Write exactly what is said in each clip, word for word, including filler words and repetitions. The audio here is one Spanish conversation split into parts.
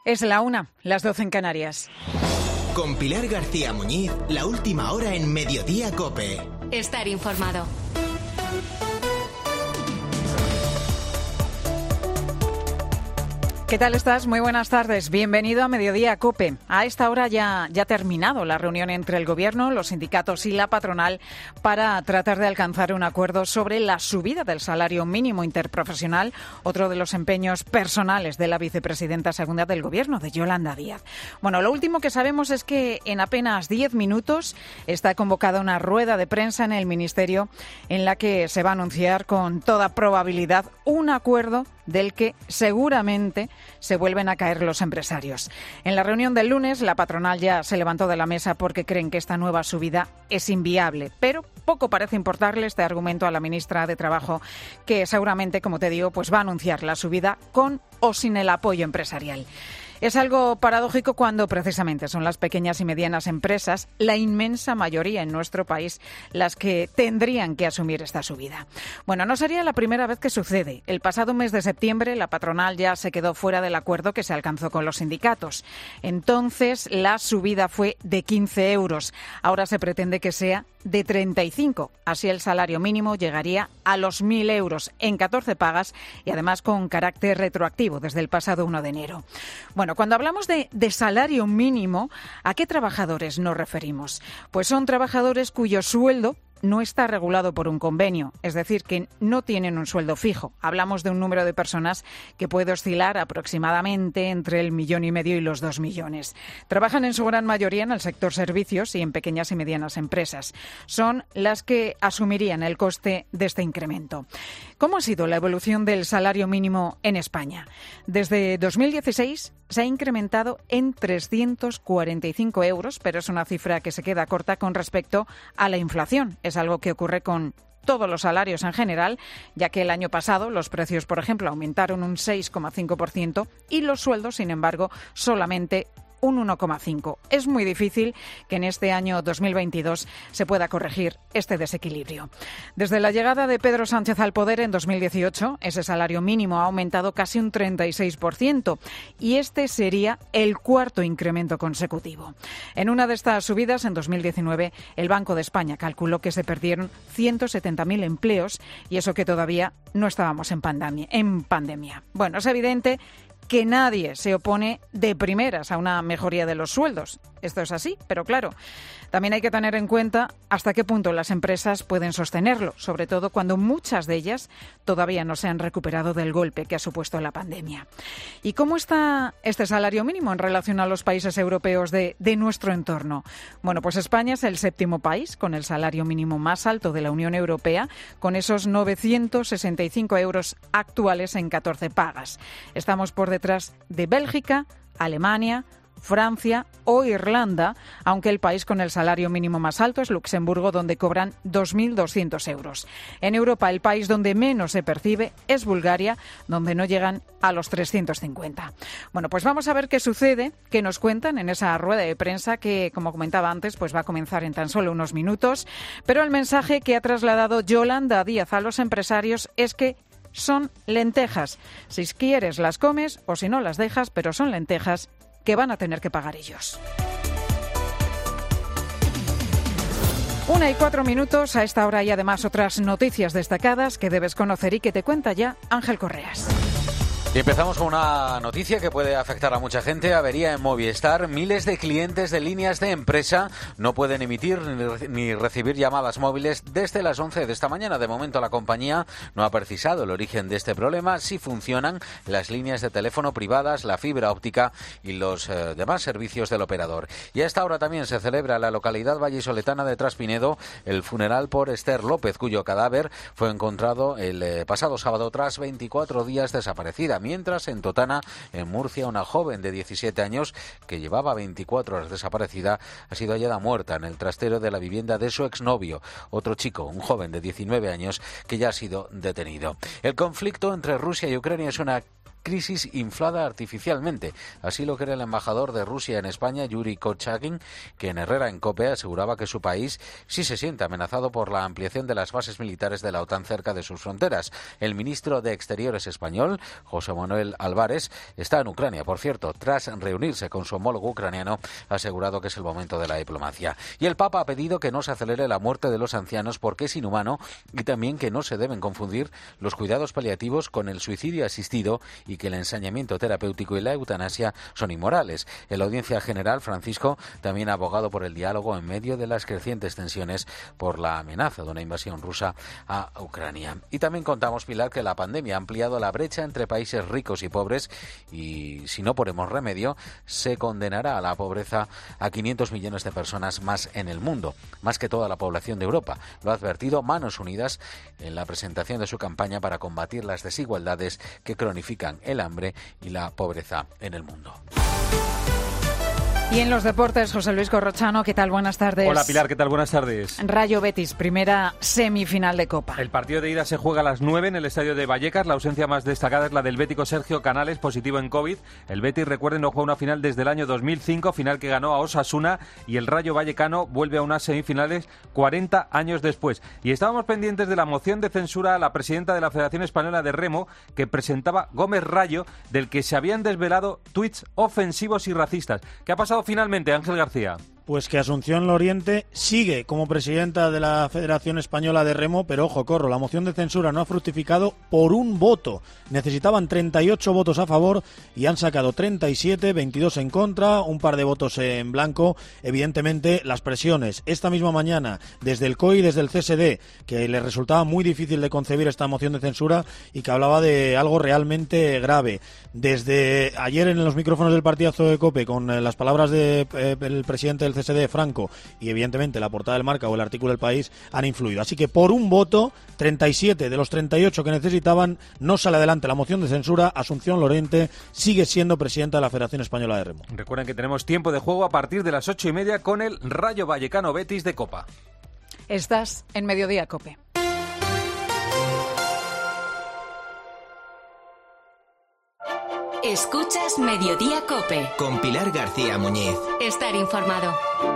Es la una, las doce en Canarias. Con Pilar García Muñiz, la última hora en Mediodía COPE. Estar informado. ¿Qué tal estás? Muy buenas tardes. Bienvenido a Mediodía COPE. A esta hora ya, ya ha terminado la reunión entre el Gobierno, los sindicatos y la patronal para tratar de alcanzar un acuerdo sobre la subida del salario mínimo interprofesional, otro de los empeños personales de la vicepresidenta segunda del Gobierno, de Yolanda Díaz. Bueno, lo último que sabemos es que en apenas diez minutos está convocada una rueda de prensa en el Ministerio en la que se va a anunciar con toda probabilidad un acuerdo del que seguramente se vuelven a caer los empresarios. En la reunión del lunes, la patronal ya se levantó de la mesa porque creen que esta nueva subida es inviable, pero poco parece importarle este argumento a la ministra de Trabajo, que seguramente, como te digo, pues va a anunciar la subida con o sin el apoyo empresarial. Es algo paradójico cuando precisamente son las pequeñas y medianas empresas, la inmensa mayoría en nuestro país, las que tendrían que asumir esta subida. Bueno, no sería la primera vez que sucede. El pasado mes de septiembre la patronal ya se quedó fuera del acuerdo que se alcanzó con los sindicatos. Entonces la subida fue de quince euros. Ahora se pretende que sea de treinta y cinco. Así el salario mínimo llegaría a los mil euros en catorce pagas y además con carácter retroactivo desde el pasado uno de enero. Bueno, cuando hablamos de, de salario mínimo, ¿a qué trabajadores nos referimos? Pues son trabajadores cuyo sueldo no está regulado por un convenio, es decir, que no tienen un sueldo fijo. Hablamos de un número de personas que puede oscilar aproximadamente entre el millón y medio y los dos millones. Trabajan en su gran mayoría en el sector servicios y en pequeñas y medianas empresas. Son las que asumirían el coste de este incremento. ¿Cómo ha sido la evolución del salario mínimo en España? Desde dos mil dieciséis se ha incrementado en trescientos cuarenta y cinco euros, pero es una cifra que se queda corta con respecto a la inflación. Es algo que ocurre con todos los salarios en general, ya que el año pasado los precios, por ejemplo, aumentaron un seis coma cinco por ciento y los sueldos, sin embargo, solamente un uno coma cinco por ciento. Es muy difícil que en este año dos mil veintidós se pueda corregir este desequilibrio. Desde la llegada de Pedro Sánchez al poder en dos mil dieciocho, ese salario mínimo ha aumentado casi un treinta y seis por ciento y este sería el cuarto incremento consecutivo. En una de estas subidas, en dos mil diecinueve, el Banco de España calculó que se perdieron ciento setenta mil empleos y eso que todavía no estábamos en pandemia. En pandemia. Bueno, es evidente que nadie se opone de primeras a una mejoría de los sueldos. Esto es así, pero claro, también hay que tener en cuenta hasta qué punto las empresas pueden sostenerlo, sobre todo cuando muchas de ellas todavía no se han recuperado del golpe que ha supuesto la pandemia. ¿Y cómo está este salario mínimo en relación a los países europeos de, de nuestro entorno? Bueno, pues España es el séptimo país con el salario mínimo más alto de la Unión Europea, con esos novecientos sesenta y cinco euros actuales en catorce pagas. Estamos por detrás de Bélgica, Alemania, Francia o Irlanda, aunque el país con el salario mínimo más alto es Luxemburgo, donde cobran dos mil doscientos euros. En Europa, el país donde menos se percibe es Bulgaria, donde no llegan a los trescientos cincuenta. Bueno, pues vamos a ver qué sucede, qué nos cuentan en esa rueda de prensa que, como comentaba antes, pues va a comenzar en tan solo unos minutos. Pero el mensaje que ha trasladado Yolanda Díaz a los empresarios es que son lentejas. Si quieres las comes o si no las dejas, pero son lentejas que van a tener que pagar ellos. Una y cuatro minutos. A esta hora hay además otras noticias destacadas que debes conocer y que te cuenta ya Ángel Correas. Y empezamos con una noticia que puede afectar a mucha gente. Avería en Movistar. Miles de clientes de líneas de empresa no pueden emitir ni recibir llamadas móviles desde las once de esta mañana. De momento la compañía no ha precisado el origen de este problema. Sí funcionan las líneas de teléfono privadas, la fibra óptica y los eh, demás servicios del operador. Y a esta hora también se celebra en la localidad vallisoletana de Traspinedo el funeral por Esther López, cuyo cadáver fue encontrado el eh, pasado sábado tras veinticuatro días desaparecida. Mientras, en Totana, en Murcia, una joven de diecisiete años que llevaba veinticuatro horas desaparecida ha sido hallada muerta en el trastero de la vivienda de su exnovio, otro chico, un joven de diecinueve años, que ya ha sido detenido. El conflicto entre Rusia y Ucrania es una crisis inflada artificialmente. Así lo cree el embajador de Rusia en España, Yuri Kochagin, que en Herrera en COPE aseguraba que su país sí se siente amenazado por la ampliación de las bases militares de la OTAN cerca de sus fronteras. El ministro de Exteriores español, José Manuel Álvarez, está en Ucrania, por cierto, tras reunirse con su homólogo ucraniano, ha asegurado que es el momento de la diplomacia. Y el Papa ha pedido que no se acelere la muerte de los ancianos porque es inhumano y también que no se deben confundir los cuidados paliativos con el suicidio asistido y que el ensañamiento terapéutico y la eutanasia son inmorales. En la audiencia general, Francisco también ha abogado por el diálogo en medio de las crecientes tensiones por la amenaza de una invasión rusa a Ucrania. Y también contamos, Pilar, que la pandemia ha ampliado la brecha entre países ricos y pobres y, si no ponemos remedio, se condenará a la pobreza a quinientos millones de personas más en el mundo, más que toda la población de Europa. Lo ha advertido Manos Unidas en la presentación de su campaña para combatir las desigualdades que cronifican el hambre y la pobreza en el mundo. Y en los deportes, José Luis Corrochano, ¿qué tal? Buenas tardes. Hola Pilar, ¿qué tal? Buenas tardes. Rayo Betis, primera semifinal de Copa. El partido de ida se juega a las nueve en el estadio de Vallecas. La ausencia más destacada es la del bético Sergio Canales, positivo en COVID. El Betis, recuerden, no juega una final desde el año dos mil cinco, final que ganó a Osasuna, y el Rayo Vallecano vuelve a unas semifinales cuarenta años después. Y estábamos pendientes de la moción de censura a la presidenta de la Federación Española de Remo, que presentaba Gómez Rayo, del que se habían desvelado tuits ofensivos y racistas. ¿Qué ha pasado finalmente, Ángel García? Pues que Asunción Loriente sigue como presidenta de la Federación Española de Remo, pero ojo, corro, la moción de censura no ha fructificado por un voto. Necesitaban treinta y ocho votos a favor y han sacado treinta y siete, veintidós en contra, un par de votos en blanco. Evidentemente, las presiones esta misma mañana desde el C O I y desde el C S D, que les resultaba muy difícil de concebir esta moción de censura y que hablaba de algo realmente grave. Desde ayer en los micrófonos del partidazo de COPE, con eh, las palabras del de, eh, presidente del C S D, Franco, y evidentemente la portada del Marca o el artículo del País han influido. Así que por un voto, treinta y siete de los treinta y ocho que necesitaban, no sale adelante la moción de censura. Asunción Loriente sigue siendo presidenta de la Federación Española de Remo. Recuerden que tenemos tiempo de juego a partir de las ocho y media con el Rayo Vallecano Betis de Copa. Estás en Mediodía COPE. Escuchas Mediodía COPE. Con Pilar García Muñiz. Estar informado.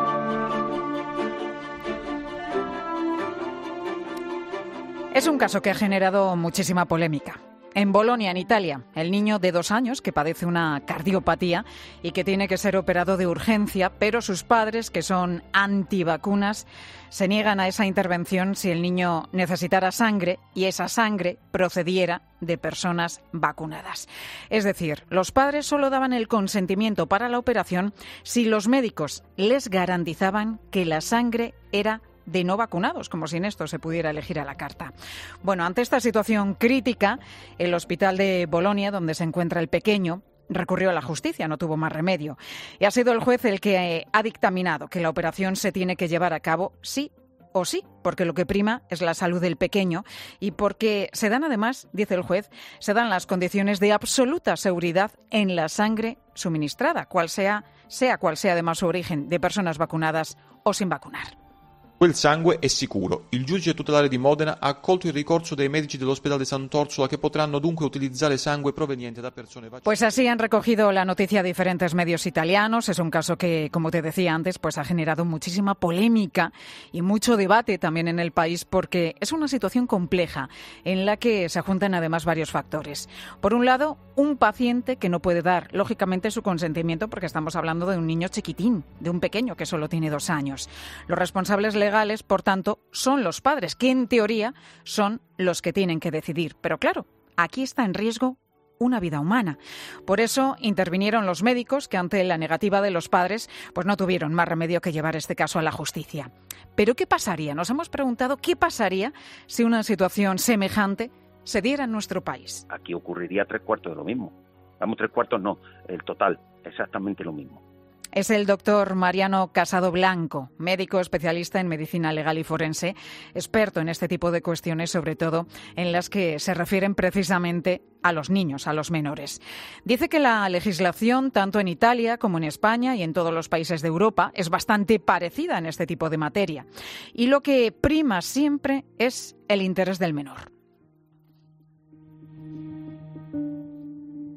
Es un caso que ha generado muchísima polémica. En Bolonia, en Italia, el niño de dos años que padece una cardiopatía y que tiene que ser operado de urgencia, pero sus padres, que son antivacunas, se niegan a esa intervención si el niño necesitara sangre y esa sangre procediera de personas vacunadas. Es decir, los padres solo daban el consentimiento para la operación si los médicos les garantizaban que la sangre era de no vacunados, como si en esto se pudiera elegir a la carta. Bueno, ante esta situación crítica, el hospital de Bolonia, donde se encuentra el pequeño, recurrió a la justicia, no tuvo más remedio. Y ha sido el juez el que ha dictaminado que la operación se tiene que llevar a cabo sí o sí, porque lo que prima es la salud del pequeño y porque se dan además, dice el juez, se dan las condiciones de absoluta seguridad en la sangre suministrada, cual sea, sea cual sea además su origen, de personas vacunadas o sin vacunar. Quel sangue è sicuro. Il giudice tutelare di Modena ha accolto il ricorso dei medici dell'ospedale Sant'Orsola, che potranno dunque utilizzare sangue proveniente da persone vaccinate. Pues así han recogido la noticia diferentes medios italianos. Es un caso que, como te decía antes, pues ha generado muchísima polémica y mucho debate también en el país, porque es una situación compleja en la que se juntan además varios factores. Por un lado, un paciente que no puede dar, lógicamente, su consentimiento, porque estamos hablando de un niño chiquitín, de un pequeño que solo tiene dos años. Los responsables legales, por tanto, son los padres, que en teoría son los que tienen que decidir. Pero claro, aquí está en riesgo una vida humana. Por eso intervinieron los médicos, que ante la negativa de los padres, pues no tuvieron más remedio que llevar este caso a la justicia. Pero ¿qué pasaría? Nos hemos preguntado qué pasaría si una situación semejante se diera en nuestro país. Aquí ocurriría tres cuartos de lo mismo. Vamos, tres cuartos no, el total, exactamente lo mismo. Es el doctor Mariano Casado Blanco, médico especialista en medicina legal y forense, experto en este tipo de cuestiones, sobre todo en las que se refieren precisamente a los niños, a los menores. Dice que la legislación, tanto en Italia como en España y en todos los países de Europa, es bastante parecida en este tipo de materia. Y lo que prima siempre es el interés del menor.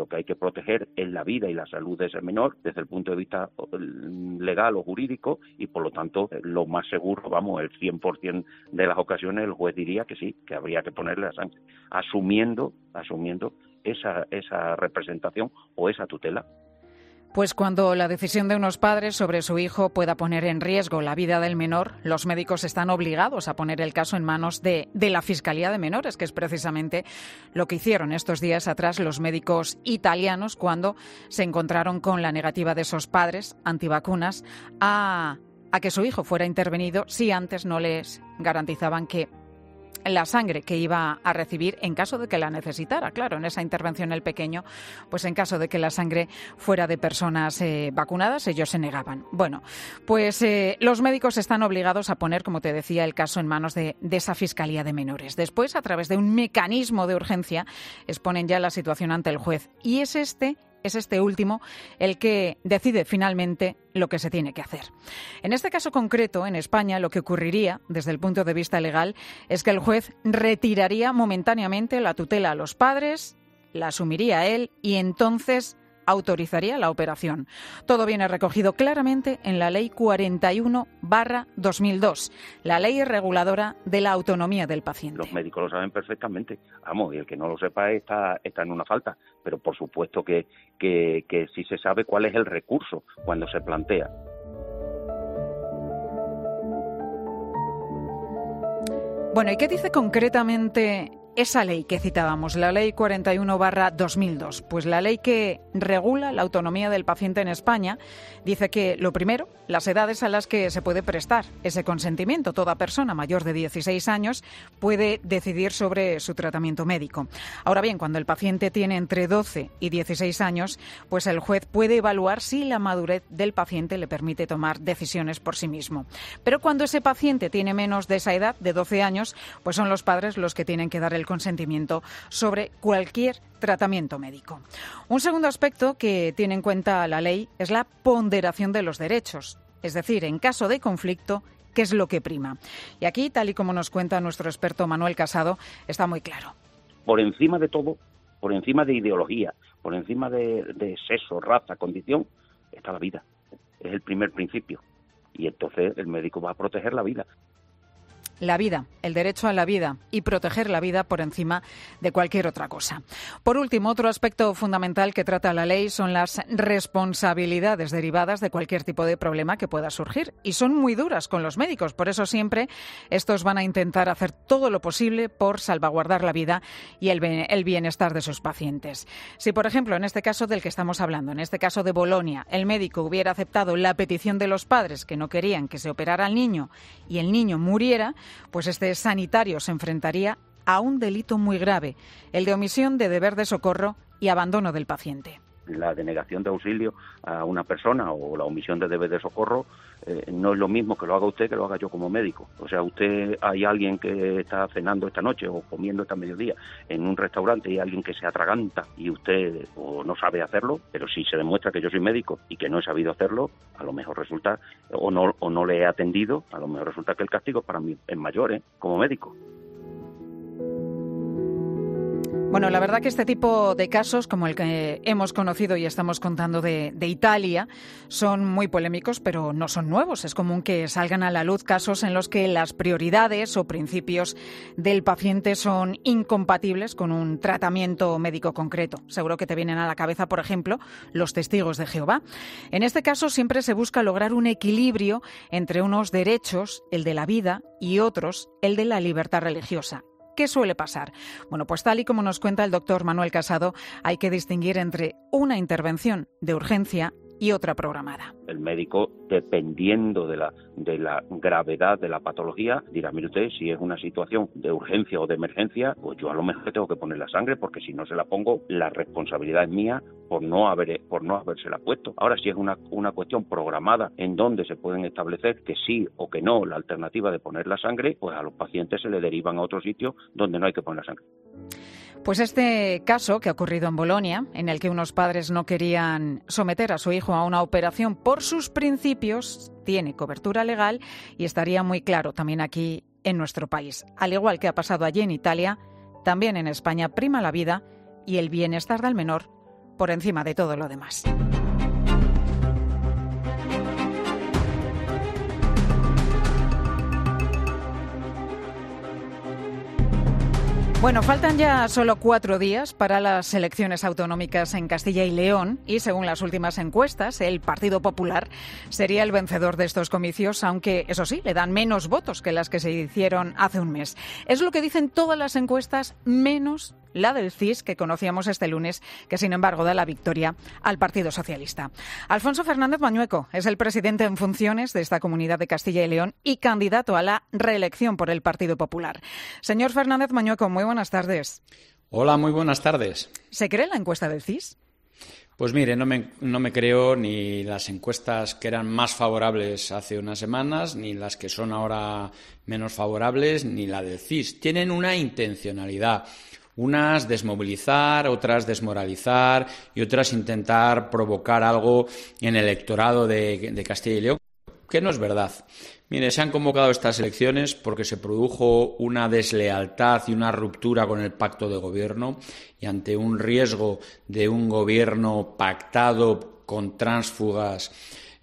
lo que hay que proteger es la vida y la salud de ese menor desde el punto de vista legal o jurídico, y por lo tanto lo más seguro, vamos, el cien por ciento de las ocasiones el juez diría que sí, que habría que ponerle la sangre, asumiendo, asumiendo esa, esa representación o esa tutela. Pues cuando la decisión de unos padres sobre su hijo pueda poner en riesgo la vida del menor, los médicos están obligados a poner el caso en manos de, de la Fiscalía de Menores, que es precisamente lo que hicieron estos días atrás los médicos italianos cuando se encontraron con la negativa de esos padres antivacunas a, a que su hijo fuera intervenido si antes no les garantizaban que la sangre que iba a recibir en caso de que la necesitara. Claro, en esa intervención el pequeño, pues en caso de que la sangre fuera de personas eh, vacunadas, ellos se negaban. Bueno, pues eh, los médicos están obligados a poner, como te decía, el caso en manos de, de esa Fiscalía de Menores. Después, a través de un mecanismo de urgencia, exponen ya la situación ante el juez. Y es este Es este último el que decide finalmente lo que se tiene que hacer. En este caso concreto, en España, lo que ocurriría desde el punto de vista legal es que el juez retiraría momentáneamente la tutela a los padres, la asumiría él y entonces autorizaría la operación. Todo viene recogido claramente en la Ley cuarenta y uno barra dos mil dos, la ley reguladora de la autonomía del paciente. Los médicos lo saben perfectamente, vamos, y el que no lo sepa está, está en una falta, pero por supuesto que, que, que sí se sabe cuál es el recurso cuando se plantea. Bueno, ¿y qué dice concretamente esa ley que citábamos, la Ley cuarenta y uno barra dos mil dos? Pues la ley que regula la autonomía del paciente en España dice que, lo primero, las edades a las que se puede prestar ese consentimiento. Toda persona mayor de dieciséis años puede decidir sobre su tratamiento médico. Ahora bien, cuando el paciente tiene entre doce y dieciséis años, pues el juez puede evaluar si la madurez del paciente le permite tomar decisiones por sí mismo. Pero cuando ese paciente tiene menos de esa edad, de doce años, pues son los padres los que tienen que dar el el consentimiento sobre cualquier tratamiento médico. Un segundo aspecto que tiene en cuenta la ley es la ponderación de los derechos, es decir, en caso de conflicto, ¿qué es lo que prima? Y aquí, tal y como nos cuenta nuestro experto Manuel Casado, está muy claro. Por encima de todo, por encima de ideología, por encima de, de sexo, raza, condición, está la vida. Es el primer principio. Y entonces el médico va a proteger la vida. La vida, el derecho a la vida y proteger la vida por encima de cualquier otra cosa. Por último, otro aspecto fundamental que trata la ley son las responsabilidades derivadas de cualquier tipo de problema que pueda surgir. Y son muy duras con los médicos. Por eso siempre estos van a intentar hacer todo lo posible por salvaguardar la vida y el, el bienestar de sus pacientes. Si, por ejemplo, en este caso del que estamos hablando, en este caso de Bolonia, el médico hubiera aceptado la petición de los padres que no querían que se operara al niño y el niño muriera, pues este sanitario se enfrentaría a un delito muy grave, el de omisión de deber de socorro y abandono del paciente. La denegación de auxilio a una persona o la omisión de deber de socorro eh, no es lo mismo que lo haga usted que lo haga yo como médico. O sea, usted, hay alguien que está cenando esta noche o comiendo esta mediodía en un restaurante y hay alguien que se atraganta y usted o no sabe hacerlo, pero si se demuestra que yo soy médico y que no he sabido hacerlo, a lo mejor resulta, o no, o no le he atendido, a lo mejor resulta que el castigo para mí es mayor, ¿eh? Como médico. Bueno, la verdad que este tipo de casos, como el que hemos conocido y estamos contando de, de Italia, son muy polémicos, pero no son nuevos. Es común que salgan a la luz casos en los que las prioridades o principios del paciente son incompatibles con un tratamiento médico concreto. Seguro que te vienen a la cabeza, por ejemplo, los testigos de Jehová. En este caso siempre se busca lograr un equilibrio entre unos derechos, el de la vida, y otros, el de la libertad religiosa. ¿Qué suele pasar? Bueno, pues tal y como nos cuenta el doctor Manuel Casado, hay que distinguir entre una intervención de urgencia y otra programada. El médico, dependiendo de la, de la gravedad de la patología, dirá, mire usted, si es una situación de urgencia o de emergencia, pues yo a lo mejor tengo que poner la sangre, porque si no se la pongo, la responsabilidad es mía por no haber, por no habérsela puesto. Ahora, si es una, una cuestión programada en donde se pueden establecer que sí o que no, la alternativa de poner la sangre, pues a los pacientes se le derivan a otro sitio donde no hay que poner la sangre. Pues este caso que ha ocurrido en Bolonia, en el que unos padres no querían someter a su hijo a una operación por sus principios, tiene cobertura legal y estaría muy claro también aquí en nuestro país. Al igual que ha pasado allí en Italia, también en España prima la vida y el bienestar del menor por encima de todo lo demás. Bueno, faltan ya solo cuatro días para las elecciones autonómicas en Castilla y León y, según las últimas encuestas, el Partido Popular sería el vencedor de estos comicios, aunque, eso sí, le dan menos votos que las que se hicieron hace un mes. Es lo que dicen todas las encuestas, menos la del C I S, que conocíamos este lunes, que sin embargo da la victoria al Partido Socialista. Alfonso Fernández Mañueco es el presidente en funciones de esta comunidad de Castilla y León y candidato a la reelección por el Partido Popular. Señor Fernández Mañueco, muy buenas tardes. Hola, muy buenas tardes. ¿Se cree la encuesta del C I S? Pues mire, no me, no me creo ni las encuestas que eran más favorables hace unas semanas, ni las que son ahora menos favorables, ni la del C I S. Tienen una intencionalidad. Unas desmovilizar, otras desmoralizar y otras intentar provocar algo en el electorado de, de Castilla y León, que no es verdad. Mire, se han convocado estas elecciones porque se produjo una deslealtad y una ruptura con el pacto de gobierno y ante un riesgo de un gobierno pactado con tránsfugas,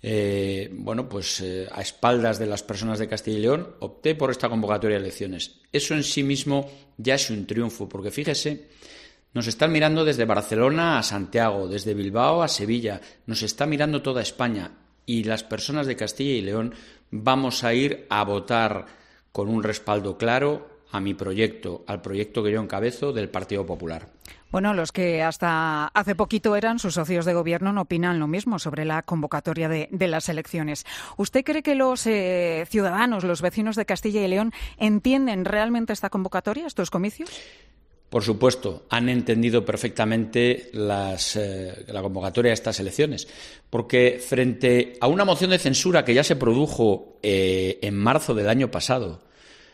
Eh, bueno, pues eh, a espaldas de las personas de Castilla y León, opté por esta convocatoria de elecciones. Eso en sí mismo ya es un triunfo, porque fíjese, nos están mirando desde Barcelona a Santiago, desde Bilbao a Sevilla, nos está mirando toda España y las personas de Castilla y León vamos a ir a votar con un respaldo claro a mi proyecto, al proyecto que yo encabezo del Partido Popular. Bueno, los que hasta hace poquito eran sus socios de gobierno no opinan lo mismo sobre la convocatoria de, de las elecciones. ¿Usted cree que los eh, ciudadanos, los vecinos de Castilla y León, entienden realmente esta convocatoria, estos comicios? Por supuesto, han entendido perfectamente las, eh, la convocatoria de estas elecciones, porque frente a una moción de censura que ya se produjo eh, en marzo del año pasado,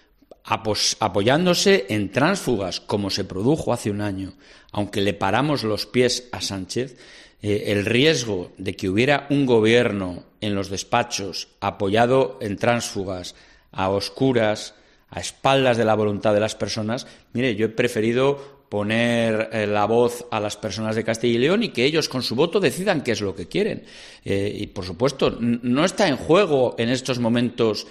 apoyándose en tránsfugas, como se produjo hace un año, aunque le paramos los pies a Sánchez, eh, el riesgo de que hubiera un gobierno en los despachos apoyado en tránsfugas, a oscuras, a espaldas de la voluntad de las personas, mire, yo he preferido poner eh, la voz a las personas de Castilla y León y que ellos con su voto decidan qué es lo que quieren. Eh, y, por supuesto, n- no está en juego en estos momentos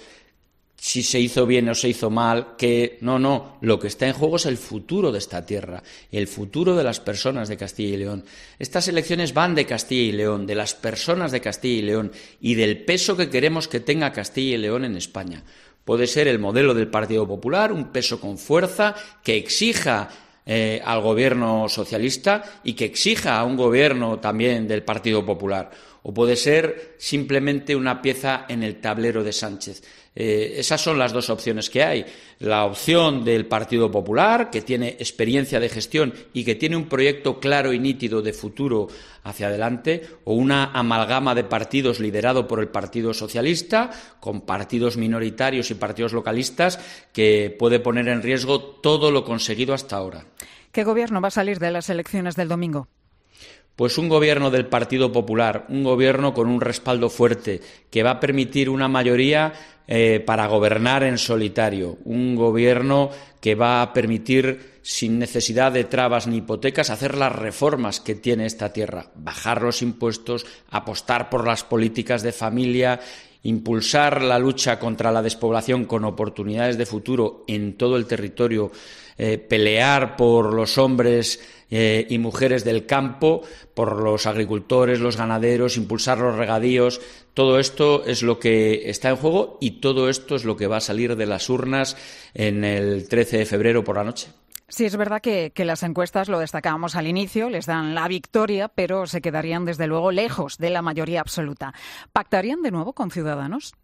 si se hizo bien o se hizo mal, que no, no, lo que está en juego es el futuro de esta tierra, el futuro de las personas de Castilla y León. Estas elecciones van de Castilla y León, de las personas de Castilla y León y del peso que queremos que tenga Castilla y León en España. Puede ser el modelo del Partido Popular, un peso con fuerza que exija eh, al gobierno socialista y que exija a un gobierno también del Partido Popular. O puede ser simplemente una pieza en el tablero de Sánchez. Eh, esas son las dos opciones que hay. La opción del Partido Popular, que tiene experiencia de gestión y que tiene un proyecto claro y nítido de futuro hacia adelante, o una amalgama de partidos liderado por el Partido Socialista, con partidos minoritarios y partidos localistas, que puede poner en riesgo todo lo conseguido hasta ahora. ¿Qué gobierno va a salir de las elecciones del domingo? Pues un gobierno del Partido Popular, un gobierno con un respaldo fuerte, que va a permitir una mayoría eh, para gobernar en solitario, un gobierno que va a permitir, sin necesidad de trabas ni hipotecas, hacer las reformas que tiene esta tierra, bajar los impuestos, apostar por las políticas de familia, impulsar la lucha contra la despoblación con oportunidades de futuro en todo el territorio, eh, pelear por los hombres eh, y mujeres del campo, por los agricultores, los ganaderos, impulsar los regadíos. Todo esto es lo que está en juego y todo esto es lo que va a salir de las urnas en el trece de febrero por la noche. Sí, es verdad que, que las encuestas, lo destacábamos al inicio, les dan la victoria, pero se quedarían desde luego lejos de la mayoría absoluta. ¿Pactarían de nuevo con Ciudadanos?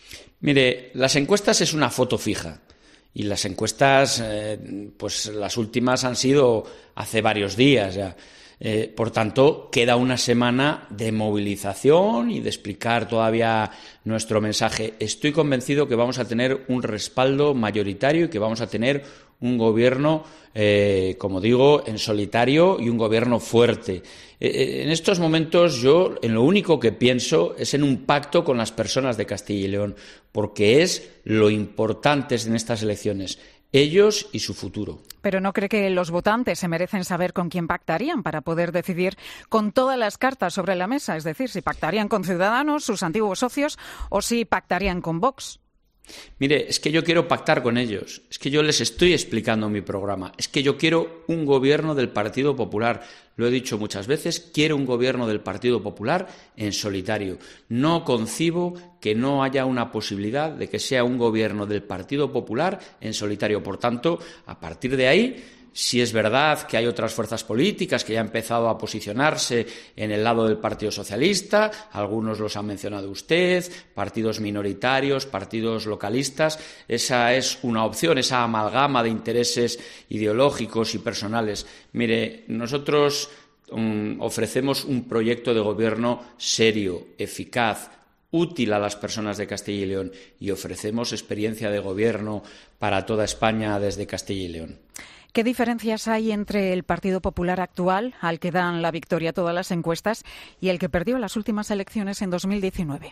Mire, las encuestas es una foto fija. Y las encuestas, eh, pues las últimas han sido hace varios días ya. Eh, por tanto, queda una semana de movilización y de explicar todavía nuestro mensaje. Estoy convencido que vamos a tener un respaldo mayoritario y que vamos a tener un gobierno, eh, como digo, en solitario y un gobierno fuerte. Eh, en estos momentos yo en lo único que pienso es en un pacto con las personas de Castilla y León, porque es lo importante en estas elecciones, ellos y su futuro. Pero ¿no cree que los votantes se merecen saber con quién pactarían para poder decidir con todas las cartas sobre la mesa? Es decir, si pactarían con Ciudadanos, sus antiguos socios, o si pactarían con Vox. Mire, es que yo quiero pactar con ellos, es que yo les estoy explicando mi programa, es que yo quiero un gobierno del Partido Popular, lo he dicho muchas veces, quiero un gobierno del Partido Popular en solitario. No concibo que no haya una posibilidad de que sea un gobierno del Partido Popular en solitario. Por tanto, a partir de ahí, si es verdad que hay otras fuerzas políticas que ya han empezado a posicionarse en el lado del Partido Socialista, algunos los ha mencionado usted, partidos minoritarios, partidos localistas, esa es una opción, esa amalgama de intereses ideológicos y personales. Mire, nosotros um, ofrecemos un proyecto de gobierno serio, eficaz, útil a las personas de Castilla y León, y ofrecemos experiencia de gobierno para toda España desde Castilla y León. ¿Qué diferencias hay entre el Partido Popular actual, al que dan la victoria todas las encuestas, y el que perdió las últimas elecciones en dos mil diecinueve?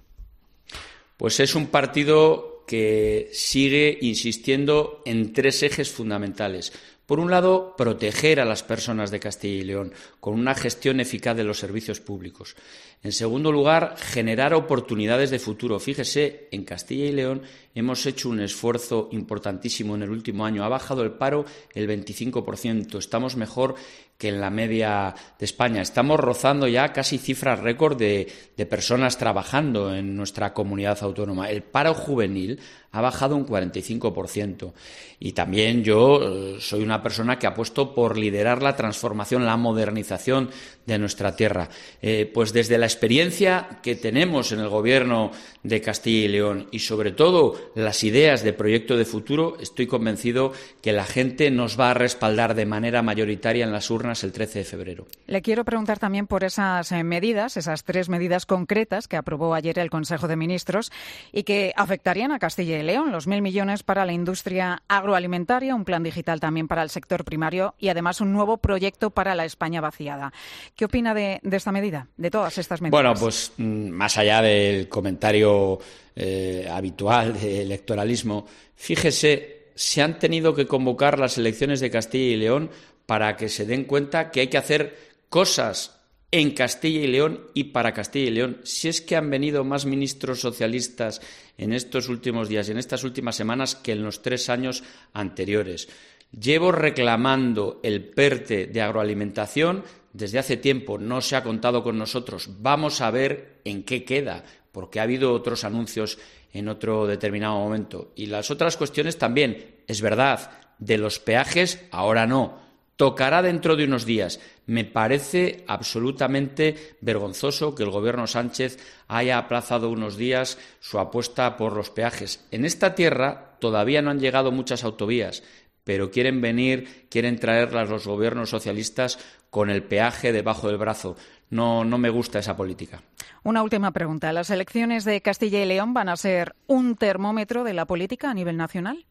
Pues es un partido que sigue insistiendo en tres ejes fundamentales. Por un lado, proteger a las personas de Castilla y León con una gestión eficaz de los servicios públicos. En segundo lugar, generar oportunidades de futuro. Fíjese, en Castilla y León hemos hecho un esfuerzo importantísimo en el último año. Ha bajado el paro el veinticinco por ciento. Estamos mejor que en la media de España. Estamos rozando ya casi cifras récord de, de personas trabajando en nuestra comunidad autónoma. El paro juvenil ha bajado un cuarenta y cinco por ciento. Y también yo eh, soy una persona que apuesto por liderar la transformación, la modernización de nuestra tierra. Eh, pues desde la experiencia que tenemos en el Gobierno de Castilla y León y sobre todo las ideas de proyecto de futuro, estoy convencido que la gente nos va a respaldar de manera mayoritaria en las urnas el trece de febrero. Le quiero preguntar también por esas eh, medidas, esas tres medidas concretas que aprobó ayer el Consejo de Ministros y que afectarían a Castilla y León, los mil millones para la industria agroalimentaria, un plan digital también para el sector primario y además un nuevo proyecto para la España vaciada. ¿Qué opina de, de esta medida, de todas estas medidas? Bueno, pues más allá del comentario eh, habitual de electoralismo, fíjese, se han tenido que convocar las elecciones de Castilla y León para que se den cuenta que hay que hacer cosas en Castilla y León y para Castilla y León. Si es que han venido más ministros socialistas en estos últimos días y en estas últimas semanas que en los tres años anteriores. Llevo reclamando el PERTE de agroalimentación desde hace tiempo, no se ha contado con nosotros. Vamos a ver en qué queda, porque ha habido otros anuncios en otro determinado momento. Y las otras cuestiones también, es verdad, de los peajes ahora no. Tocará dentro de unos días. Me parece absolutamente vergonzoso que el Gobierno Sánchez haya aplazado unos días su apuesta por los peajes. En esta tierra todavía no han llegado muchas autovías, pero quieren venir, quieren traerlas los gobiernos socialistas con el peaje debajo del brazo. No, no me gusta esa política. Una última pregunta. ¿Las elecciones de Castilla y León van a ser un termómetro de la política a nivel nacional?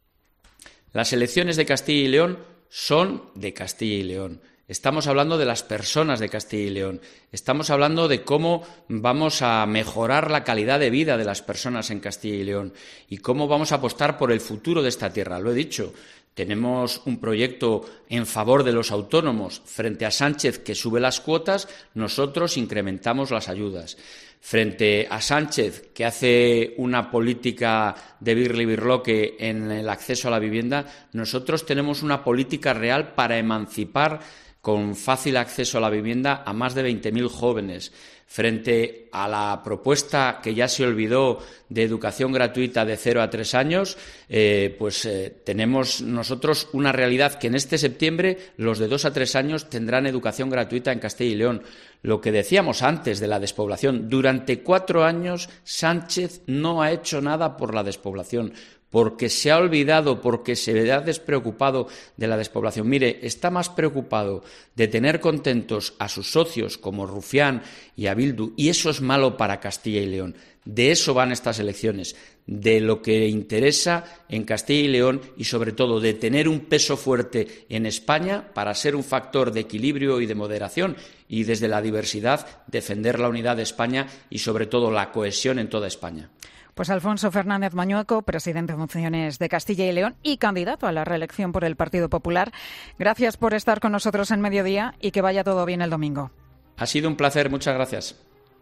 Las elecciones de Castilla y León son de Castilla y León. Estamos hablando de las personas de Castilla y León. Estamos hablando de cómo vamos a mejorar la calidad de vida de las personas en Castilla y León y cómo vamos a apostar por el futuro de esta tierra. Lo he dicho, tenemos un proyecto en favor de los autónomos. Frente a Sánchez, que sube las cuotas, nosotros incrementamos las ayudas. Frente a Sánchez, que hace una política de birli-birloque en el acceso a la vivienda, nosotros tenemos una política real para emancipar con fácil acceso a la vivienda a más de veinte mil jóvenes. Frente a la propuesta que ya se olvidó de educación gratuita de cero a tres años, eh, pues eh, tenemos nosotros una realidad que en este septiembre los de dos a tres años tendrán educación gratuita en Castilla y León. Lo que decíamos antes de la despoblación, durante cuatro años Sánchez no ha hecho nada por la despoblación, porque se ha olvidado, porque se ha despreocupado de la despoblación. Mire, está más preocupado de tener contentos a sus socios como Rufián y a Bildu, y eso es malo para Castilla y León. De eso van estas elecciones, de lo que interesa en Castilla y León y, sobre todo, de tener un peso fuerte en España para ser un factor de equilibrio y de moderación y, desde la diversidad, defender la unidad de España y, sobre todo, la cohesión en toda España. Pues Alfonso Fernández Mañueco, presidente en funciones de Castilla y León y candidato a la reelección por el Partido Popular. Gracias por estar con nosotros en Mediodía y que vaya todo bien el domingo. Ha sido un placer, muchas gracias.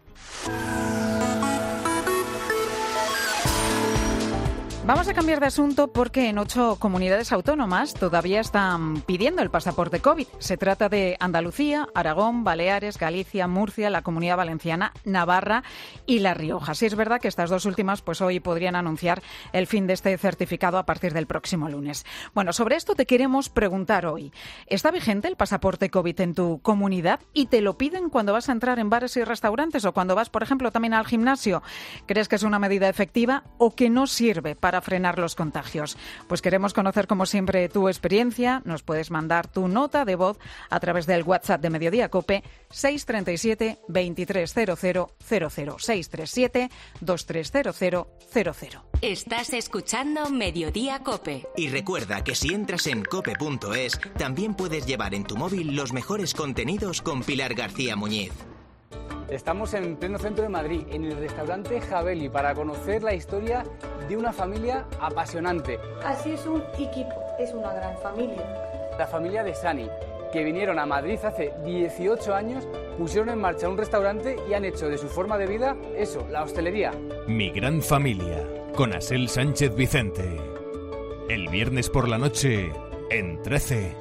Vamos a cambiar de asunto porque en ocho comunidades autónomas todavía están pidiendo el pasaporte COVID. Se trata de Andalucía, Aragón, Baleares, Galicia, Murcia, la Comunidad Valenciana, Navarra y La Rioja. Sí es verdad que estas dos últimas pues hoy podrían anunciar el fin de este certificado a partir del próximo lunes. Bueno, sobre esto te queremos preguntar hoy. ¿Está vigente el pasaporte COVID en tu comunidad y te lo piden cuando vas a entrar en bares y restaurantes o cuando vas, por ejemplo, también al gimnasio? ¿Crees que es una medida efectiva o que no sirve para para frenar los contagios? Pues queremos conocer, como siempre, tu experiencia. Nos puedes mandar tu nota de voz a través del WhatsApp de Mediodía COPE seis tres siete, dos tres cero cero cero cero, seis tres siete, dos tres cero cero cero cero. Estás escuchando Mediodía COPE. Y recuerda que si entras en cope punto es, también puedes llevar en tu móvil los mejores contenidos con Pilar García Muñiz. Estamos en pleno centro de Madrid, en el restaurante Javeli, para conocer la historia de una familia apasionante. Así es un equipo, es una gran familia. La familia de Sani, que vinieron a Madrid hace dieciocho años, pusieron en marcha un restaurante y han hecho de su forma de vida eso, la hostelería. Mi gran familia, con Asel Sánchez Vicente. El viernes por la noche, en trece.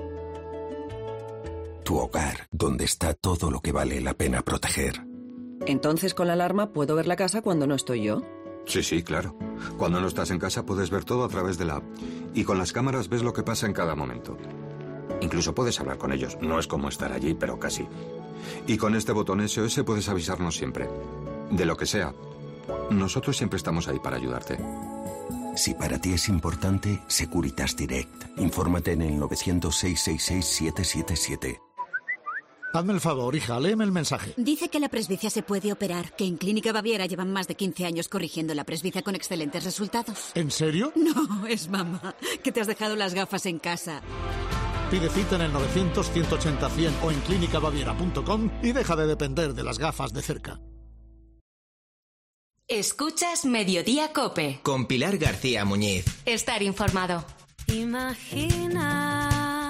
Tu hogar, donde está todo lo que vale la pena proteger. Entonces, con la alarma puedo ver la casa cuando no estoy yo. Sí, sí, claro. Cuando no estás en casa puedes ver todo a través de la app. Y con las cámaras ves lo que pasa en cada momento. Incluso puedes hablar con ellos. No es como estar allí, pero casi. Y con este botón S O S puedes avisarnos siempre. De lo que sea. Nosotros siempre estamos ahí para ayudarte. Si para ti es importante, Securitas Direct. Infórmate en el nueve cero cero, seis seis seis, siete siete siete. Hazme el favor, hija, léeme el mensaje. Dice que la presbicia se puede operar, que en Clínica Baviera llevan más de quince años corrigiendo la presbicia con excelentes resultados. ¿En serio? No, es mamá, que te has dejado las gafas en casa. Pide cita en el novecientos, ciento ochenta, cien o en clínica baviera punto com y deja de depender de las gafas de cerca. Escuchas Mediodía COPE. Con Pilar García Muñiz. Estar informado. Imagina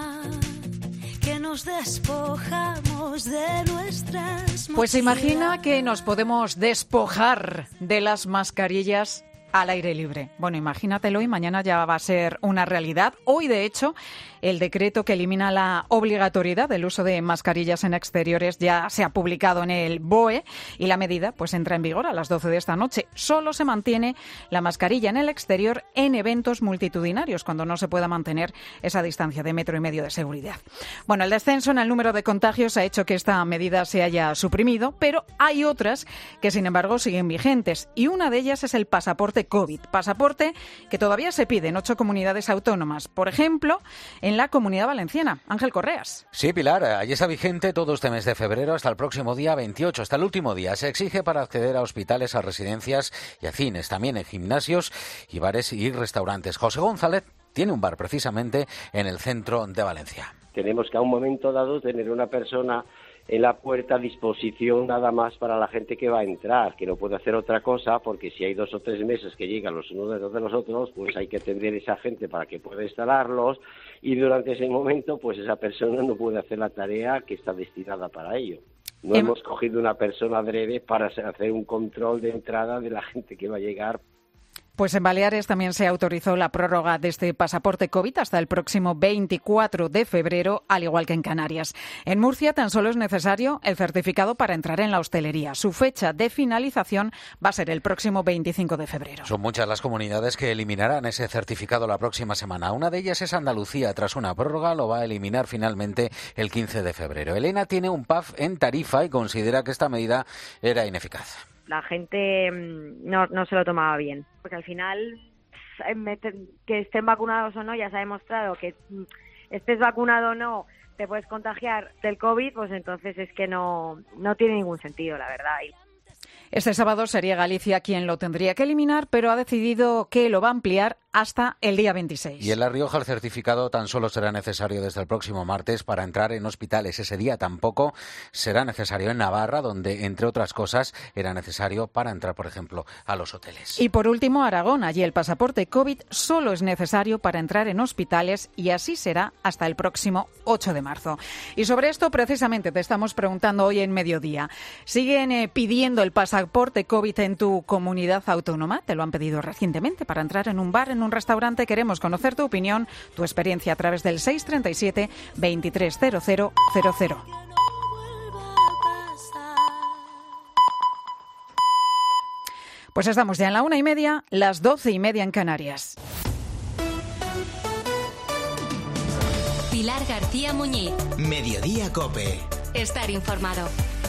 que nos despojamos de nuestras... Pues imagina que nos podemos despojar de las mascarillas al aire libre. Bueno, imagínatelo y mañana ya va a ser una realidad. Hoy, de hecho, el decreto que elimina la obligatoriedad del uso de mascarillas en exteriores ya se ha publicado en el B O E y la medida pues entra en vigor a las doce de esta noche. Solo se mantiene la mascarilla en el exterior en eventos multitudinarios, cuando no se pueda mantener esa distancia de metro y medio de seguridad. Bueno, el descenso en el número de contagios ha hecho que esta medida se haya suprimido, pero hay otras que, sin embargo, siguen vigentes y una de ellas es el pasaporte COVID. Pasaporte que todavía se pide en ocho comunidades autónomas. Por ejemplo, en la Comunidad Valenciana. Ángel Correas. Sí, Pilar, allí está vigente todo este mes de febrero hasta el próximo día veintiocho, hasta el último día. Se exige para acceder a hospitales, a residencias y a cines, también en gimnasios y bares y restaurantes. José González tiene un bar precisamente en el centro de Valencia. Tenemos que a un momento dado tener una persona en la puerta a disposición nada más para la gente que va a entrar, que no puede hacer otra cosa, porque si hay dos o tres meses que llegan los unos detrás de los otros, pues hay que atender a esa gente para que pueda instalarlos, y durante ese momento pues esa persona no puede hacer la tarea que está destinada para ello. No hemos cogido una persona adrede para hacer un control de entrada de la gente que va a llegar. Pues en Baleares también se autorizó la prórroga de este pasaporte COVID hasta el próximo veinticuatro de febrero, al igual que en Canarias. En Murcia tan solo es necesario el certificado para entrar en la hostelería. Su fecha de finalización va a ser el próximo veinticinco de febrero. Son muchas las comunidades que eliminarán ese certificado la próxima semana. Una de ellas es Andalucía. Tras una prórroga lo va a eliminar finalmente el quince de febrero. Elena tiene un P A F en Tarifa y considera que esta medida era ineficaz. La gente no, no se lo tomaba bien, porque al final que estén vacunados o no, ya se ha demostrado que estés vacunado o no, te puedes contagiar del COVID, pues entonces es que no, no tiene ningún sentido, la verdad. Este sábado sería Galicia quien lo tendría que eliminar, pero ha decidido que lo va a ampliar hasta el día veintiséis. Y en La Rioja el certificado tan solo será necesario desde el próximo martes para entrar en hospitales. Ese día tampoco será necesario en Navarra, donde, entre otras cosas, era necesario para entrar, por ejemplo, a los hoteles. Y por último, Aragón. Allí el pasaporte COVID solo es necesario para entrar en hospitales y así será hasta el próximo ocho de marzo. Y sobre esto, precisamente, te estamos preguntando hoy en Mediodía. ¿Siguen eh, pidiendo el pasaporte COVID en tu comunidad autónoma? ¿Te lo han pedido recientemente para entrar en un bar, en un restaurante? Queremos conocer tu opinión, tu experiencia a través del seis treinta y siete, veintitrés cero cero cero cero. Pues estamos ya en la una y media, las doce y media en Canarias. Pilar García Muñiz. Mediodía COPE. Estar informado.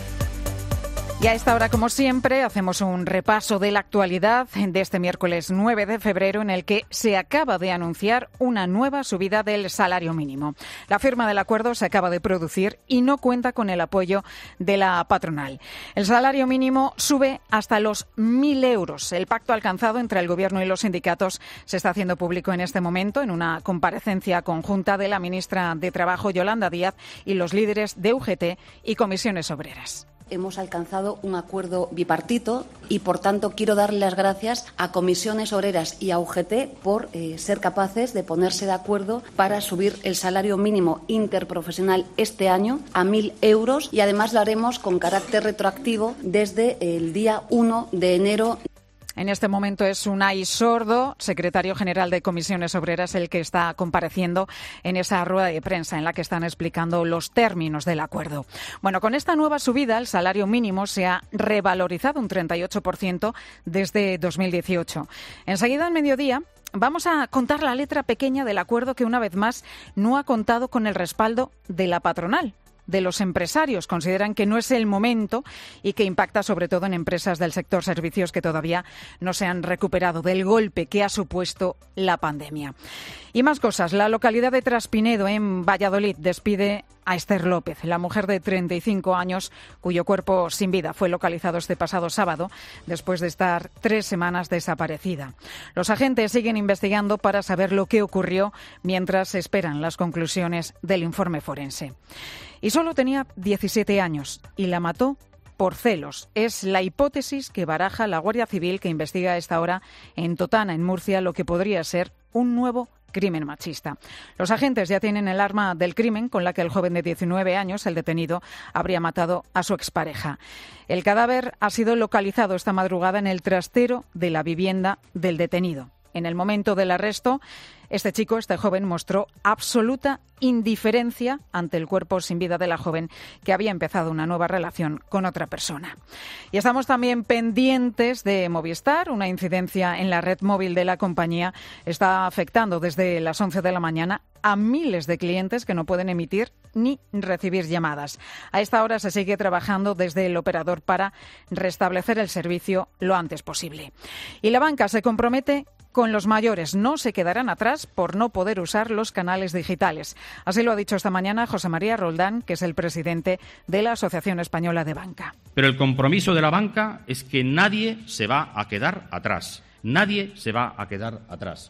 Y a esta hora, como siempre, hacemos un repaso de la actualidad de este miércoles nueve de febrero, en el que se acaba de anunciar una nueva subida del salario mínimo. La firma del acuerdo se acaba de producir y no cuenta con el apoyo de la patronal. El salario mínimo sube hasta los mil euros. El pacto alcanzado entre el Gobierno y los sindicatos se está haciendo público en este momento en una comparecencia conjunta de la ministra de Trabajo, Yolanda Díaz, y los líderes de U G T y comisiones obreras. Hemos alcanzado un acuerdo bipartito y, por tanto, quiero darle las gracias a Comisiones Obreras y a U G T por eh, ser capaces de ponerse de acuerdo para subir el salario mínimo interprofesional este año a mil euros, y además lo haremos con carácter retroactivo desde el día uno de enero. En este momento es Unai Sordo, secretario general de Comisiones Obreras, el que está compareciendo en esa rueda de prensa en la que están explicando los términos del acuerdo. Bueno, con esta nueva subida, el salario mínimo se ha revalorizado un treinta y ocho por ciento desde dos mil dieciocho. Enseguida, al mediodía, vamos a contar la letra pequeña del acuerdo que, una vez más, no ha contado con el respaldo de la patronal. De los empresarios. Consideran que no es el momento y que impacta sobre todo en empresas del sector servicios que todavía no se han recuperado del golpe que ha supuesto la pandemia. Y más cosas. La localidad de Traspinedo, en Valladolid, despide a Esther López, la mujer de treinta y cinco años cuyo cuerpo sin vida fue localizado este pasado sábado después de estar tres semanas desaparecida. Los agentes siguen investigando para saber lo que ocurrió mientras esperan las conclusiones del informe forense. Y solo tenía diecisiete años y la mató por celos. Es la hipótesis que baraja la Guardia Civil, que investiga a esta hora en Totana, en Murcia, lo que podría ser un nuevo crimen machista. Los agentes ya tienen el arma del crimen con la que el joven de diecinueve años, el detenido, habría matado a su expareja. El cadáver ha sido localizado esta madrugada en el trastero de la vivienda del detenido. En el momento del arresto, este chico, este joven, mostró absoluta indiferencia ante el cuerpo sin vida de la joven, que había empezado una nueva relación con otra persona. Y estamos también pendientes de Movistar. Una incidencia en la red móvil de la compañía está afectando desde las once de la mañana a miles de clientes que no pueden emitir ni recibir llamadas. A esta hora se sigue trabajando desde el operador para restablecer el servicio lo antes posible. Y la banca se compromete con los mayores. No se quedarán atrás por no poder usar los canales digitales. Así lo ha dicho esta mañana José María Roldán, que es el presidente de la Asociación Española de Banca. Pero el compromiso de la banca es que nadie se va a quedar atrás. Nadie se va a quedar atrás.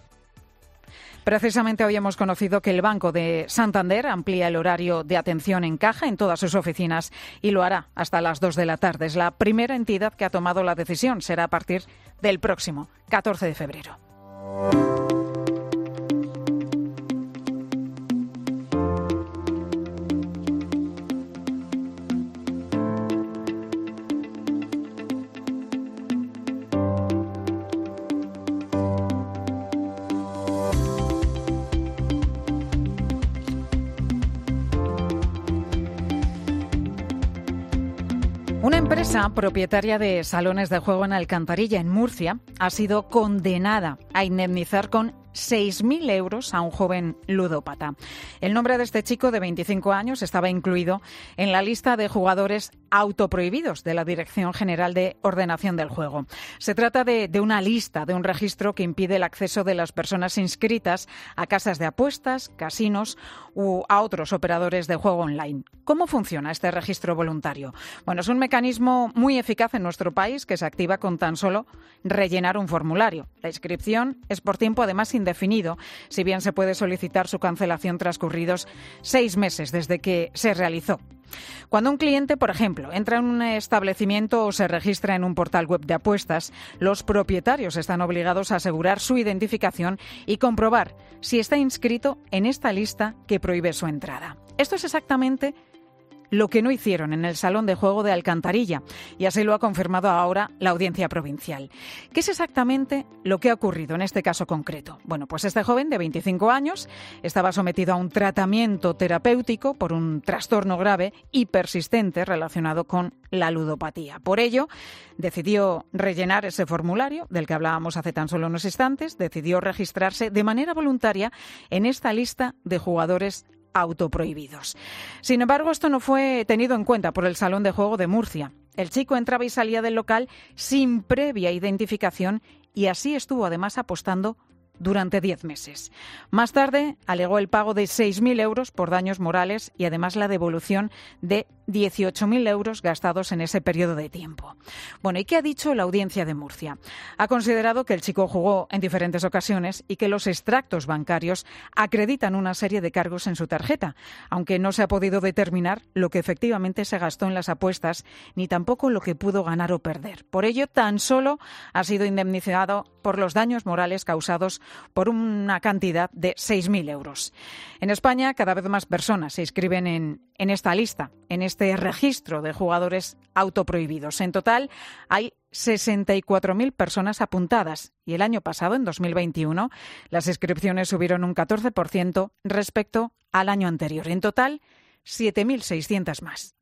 Precisamente hoy hemos conocido que el Banco de Santander amplía el horario de atención en caja en todas sus oficinas y lo hará hasta las dos de la tarde. Es la primera entidad que ha tomado la decisión. Será a partir del próximo catorce de febrero. Una empresa propietaria de salones de juego en Alcantarilla, en Murcia, ha sido condenada a indemnizar con seis mil euros a un joven ludópata. El nombre de este chico de veinticinco años estaba incluido en la lista de jugadores autoprohibidos de la Dirección General de Ordenación del Juego. Se trata de, de una lista, de un registro que impide el acceso de las personas inscritas a casas de apuestas, casinos u a otros operadores de juego online. ¿Cómo funciona este registro voluntario? Bueno, es un mecanismo muy eficaz en nuestro país que se activa con tan solo rellenar un formulario. La inscripción es por tiempo además indefinido, si bien se puede solicitar su cancelación transcurridos seis meses desde que se realizó. Cuando un cliente, por ejemplo, entra en un establecimiento o se registra en un portal web de apuestas, los propietarios están obligados a asegurar su identificación y comprobar si está inscrito en esta lista que prohíbe su entrada. Esto es exactamente lo que no hicieron en el Salón de Juego de Alcantarilla, y así lo ha confirmado ahora la Audiencia Provincial. ¿Qué es exactamente lo que ha ocurrido en este caso concreto? Bueno, pues este joven de veinticinco años estaba sometido a un tratamiento terapéutico por un trastorno grave y persistente relacionado con la ludopatía. Por ello, decidió rellenar ese formulario del que hablábamos hace tan solo unos instantes, decidió registrarse de manera voluntaria en esta lista de jugadores autoprohibidos. Sin embargo, esto no fue tenido en cuenta por el Salón de Juego de Murcia. El chico entraba y salía del local sin previa identificación y así estuvo además apostando durante diez meses. Más tarde alegó el pago de seis mil euros por daños morales y además la devolución de dieciocho mil euros gastados en ese periodo de tiempo. Bueno, ¿y qué ha dicho la Audiencia de Murcia? Ha considerado que el chico jugó en diferentes ocasiones y que los extractos bancarios acreditan una serie de cargos en su tarjeta, aunque no se ha podido determinar lo que efectivamente se gastó en las apuestas ni tampoco lo que pudo ganar o perder. Por ello, tan solo ha sido indemnizado por los daños morales causados por una cantidad de seis mil euros. En España, cada vez más personas se inscriben en, en esta lista, en este registro de jugadores autoprohibidos. En total, hay sesenta y cuatro mil personas apuntadas y el año pasado, en dos mil veintiuno, las inscripciones subieron un catorce por ciento respecto al año anterior. En total, siete mil seiscientas más.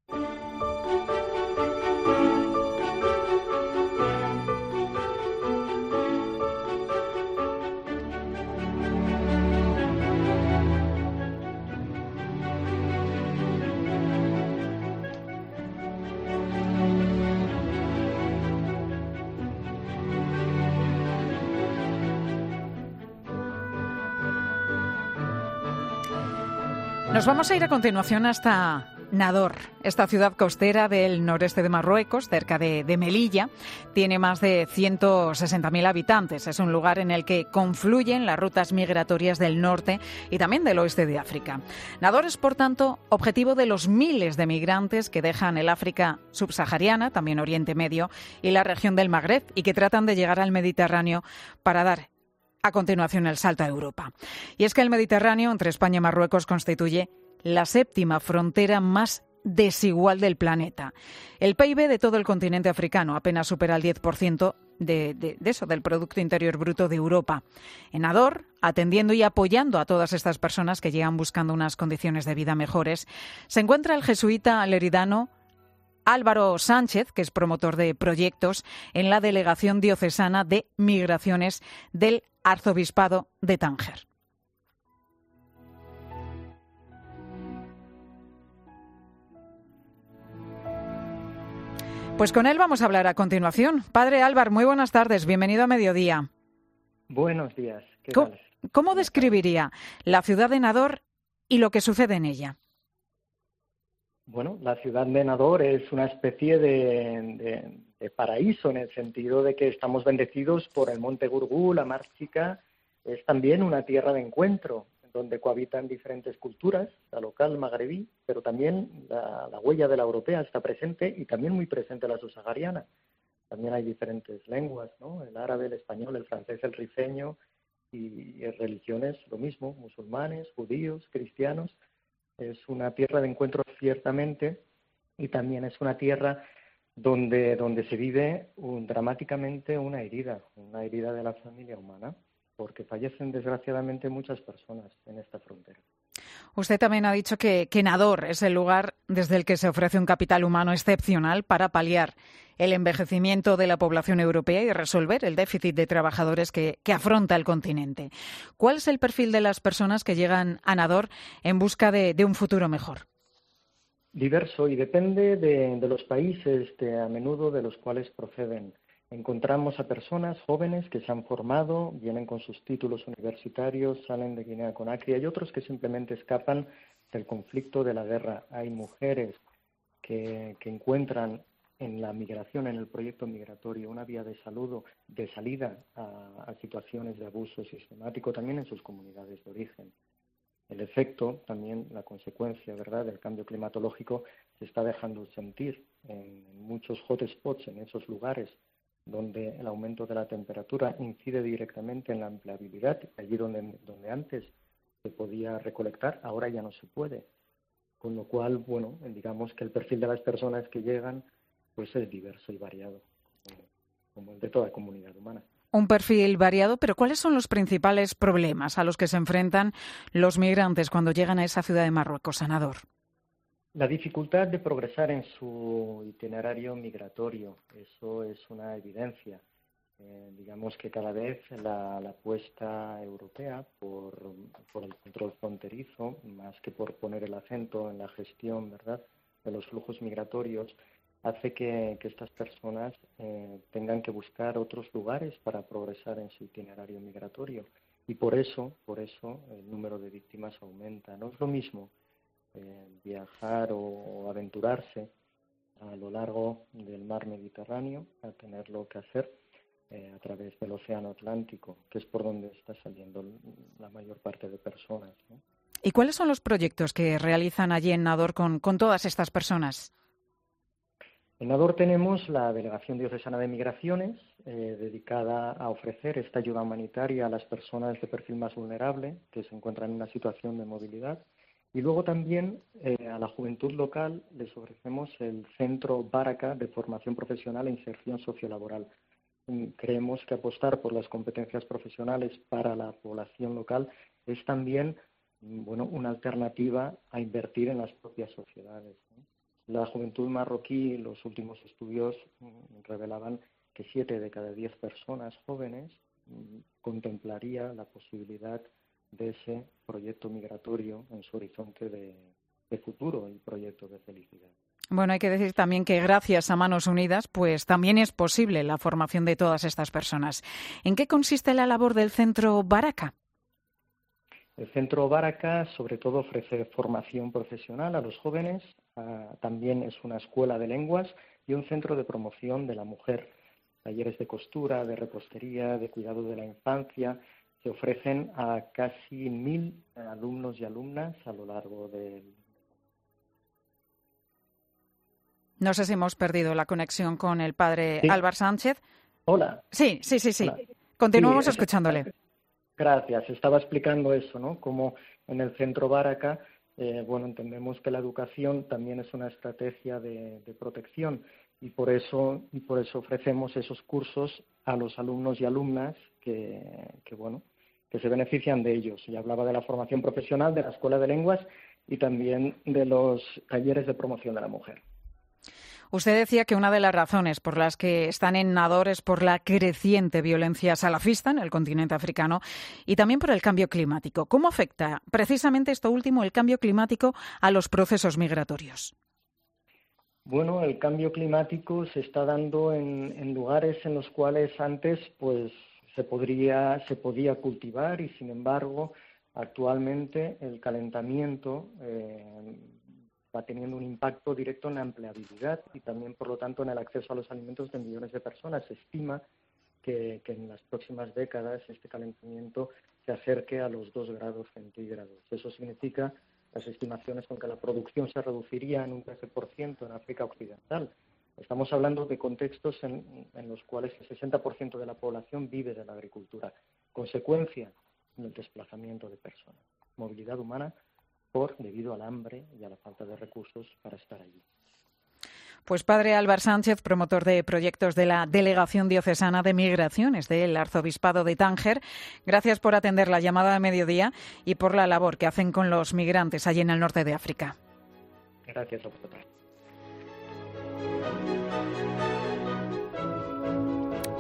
Nos vamos a ir a continuación hasta Nador, esta ciudad costera del noreste de Marruecos, cerca de, de Melilla. Tiene más de ciento sesenta mil habitantes. Es un lugar en el que confluyen las rutas migratorias del norte y también del oeste de África. Nador es, por tanto, objetivo de los miles de migrantes que dejan el África subsahariana, también Oriente Medio, y la región del Magreb, y que tratan de llegar al Mediterráneo para dar a continuación el salto a Europa. Y es que el Mediterráneo, entre España y Marruecos, constituye la séptima frontera más desigual del planeta. El P I B de todo el continente africano apenas supera el diez por ciento de, de, de eso, del Producto Interior Bruto de Europa. En Nador, atendiendo y apoyando a todas estas personas que llegan buscando unas condiciones de vida mejores, se encuentra el jesuita leridano Álvaro Sánchez, que es promotor de proyectos en la Delegación Diocesana de Migraciones del Arzobispado de Tánger. Pues con él vamos a hablar a continuación. Padre Álvaro, muy buenas tardes, bienvenido a Mediodía. Buenos días. ¿Qué ¿Cómo, tal? ¿Cómo describiría la ciudad de Nador y lo que sucede en ella? Bueno, la ciudad de Nador es una especie de, de, de paraíso en el sentido de que estamos bendecidos por el monte Gurgú, la Mar Chica. Es también una tierra de encuentro donde cohabitan diferentes culturas, la local magrebí, pero también la, la huella de la europea está presente y también muy presente la subsahariana. También hay diferentes lenguas, ¿no? El árabe, el español, el francés, el rifeño y, y religiones lo mismo, musulmanes, judíos, cristianos. Es una tierra de encuentro ciertamente y también es una tierra donde, donde se vive un, dramáticamente una herida, una herida de la familia humana, porque fallecen desgraciadamente muchas personas en esta frontera. Usted también ha dicho que, que Nador es el lugar desde el que se ofrece un capital humano excepcional para paliar el envejecimiento de la población europea y resolver el déficit de trabajadores que, que afronta el continente. ¿Cuál es el perfil de las personas que llegan a Nador en busca de, de un futuro mejor? Diverso y depende de, de los países de, a menudo de los cuales proceden. Encontramos a personas jóvenes que se han formado, vienen con sus títulos universitarios, salen de Guinea-Conakry. Hay otros que simplemente escapan del conflicto, de la guerra. Hay mujeres que, que encuentran en la migración, en el proyecto migratorio, una vía de saludo, de salida a, a situaciones de abuso sistemático, también en sus comunidades de origen. El efecto, también la consecuencia, ¿verdad?, del cambio climatológico se está dejando sentir en, en muchos hotspots, en esos lugares donde el aumento de la temperatura incide directamente en la empleabilidad. Allí donde, donde antes se podía recolectar, ahora ya no se puede. Con lo cual, bueno, digamos que el perfil de las personas que llegan pues es diverso y variado, como, como el de toda comunidad humana. Un perfil variado, pero ¿cuáles son los principales problemas a los que se enfrentan los migrantes cuando llegan a esa ciudad de Marruecos, senador? La dificultad de progresar en su itinerario migratorio, eso es una evidencia. Eh, digamos que cada vez la, la apuesta europea por, por el control fronterizo, más que por poner el acento en la gestión, ¿verdad?, de los flujos migratorios, hace que, que estas personas eh, tengan que buscar otros lugares para progresar en su itinerario migratorio. Y por eso, por eso el número de víctimas aumenta. No es lo mismo eh, viajar o, o aventurarse a lo largo del mar Mediterráneo a tenerlo que hacer eh, a través del Océano Atlántico, que es por donde está saliendo la mayor parte de personas, ¿no? ¿Y cuáles son los proyectos que realizan allí en Nador con, con todas estas personas? En Nador tenemos la Delegación Diocesana de Migraciones, eh, dedicada a ofrecer esta ayuda humanitaria a las personas de perfil más vulnerable que se encuentran en una situación de movilidad. Y luego también eh, a la juventud local les ofrecemos el Centro Baraka de Formación Profesional e Inserción Sociolaboral. Creemos que apostar por las competencias profesionales para la población local es también, bueno, una alternativa a invertir en las propias sociedades, ¿no? La juventud marroquí, los últimos estudios revelaban que siete de cada diez personas jóvenes contemplaría la posibilidad de ese proyecto migratorio en su horizonte de, de futuro y proyecto de felicidad. Bueno, hay que decir también que gracias a Manos Unidas, pues también es posible la formación de todas estas personas. ¿En qué consiste la labor del Centro Baraka? El Centro Baraka sobre todo ofrece formación profesional a los jóvenes, uh, también es una escuela de lenguas y un centro de promoción de la mujer. Talleres de costura, de repostería, de cuidado de la infancia se ofrecen a casi mil alumnos y alumnas a lo largo del... No sé si hemos perdido la conexión con el padre ¿Sí? Álvar Sánchez. Hola. Sí, sí, sí, sí. Hola. Continuamos Sí, escuchándole. Gracias. Estaba explicando eso, ¿no? Como en el Centro Baraka, eh, bueno, entendemos que la educación también es una estrategia de, de protección y por eso y por eso ofrecemos esos cursos a los alumnos y alumnas que, que bueno, que se benefician de ellos. Y hablaba de la formación profesional, de la Escuela de Lenguas y también de los talleres de promoción de la mujer. Usted decía que una de las razones por las que están en Nador es por la creciente violencia salafista en el continente africano y también por el cambio climático. ¿Cómo afecta precisamente esto último, el cambio climático, a los procesos migratorios? Bueno, el cambio climático se está dando en, en lugares en los cuales antes pues se podría se podía cultivar y sin embargo actualmente el calentamiento eh, va teniendo un impacto directo en la empleabilidad y también, por lo tanto, en el acceso a los alimentos de millones de personas. Se estima que, que en las próximas décadas este calentamiento se acerque a los dos grados centígrados. Eso significa, las estimaciones con que la producción se reduciría en un trece por ciento en África Occidental. Estamos hablando de contextos en, en los cuales el sesenta por ciento de la población vive de la agricultura. Consecuencia del desplazamiento de personas. Movilidad humana por debido al hambre y a la falta de recursos para estar allí. Pues padre Álvar Sánchez, promotor de proyectos de la Delegación Diocesana de Migraciones del Arzobispado de Tánger, gracias por atender la llamada de mediodía y por la labor que hacen con los migrantes allí en el norte de África. Gracias a vosotros.